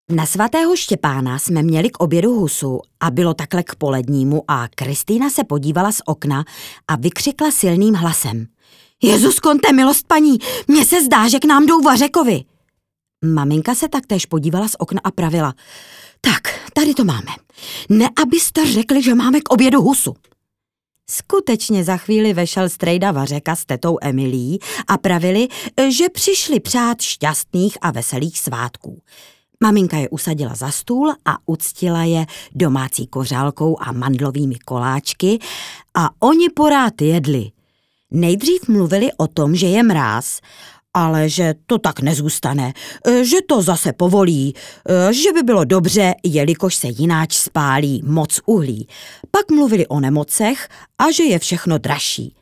Na svatého Štěpána jsme měli k obědu husu a bylo takhle k polednímu a Kristýna se podívala z okna a vykřikla silným hlasem. Jezus konte, milost paní, mně se zdá, že k nám jdou vařekovi. Maminka se taktéž podívala z okna a pravila. Tak, tady to máme. Ne, abyste řekli, že máme k obědu husu. Skutečně za chvíli vešel strejda Vařeka s tetou Emilií a pravili, že přišli přát šťastných a veselých svátků. Maminka je usadila za stůl a uctila je domácí kořálkou a mandlovými koláčky a oni porád jedli. Nejdřív mluvili o tom, že je mráz, ale že to tak nezůstane, že to zase povolí, že by bylo dobře, jelikož se jináč spálí moc uhlí. Pak mluvili o nemocech a že je všechno dražší.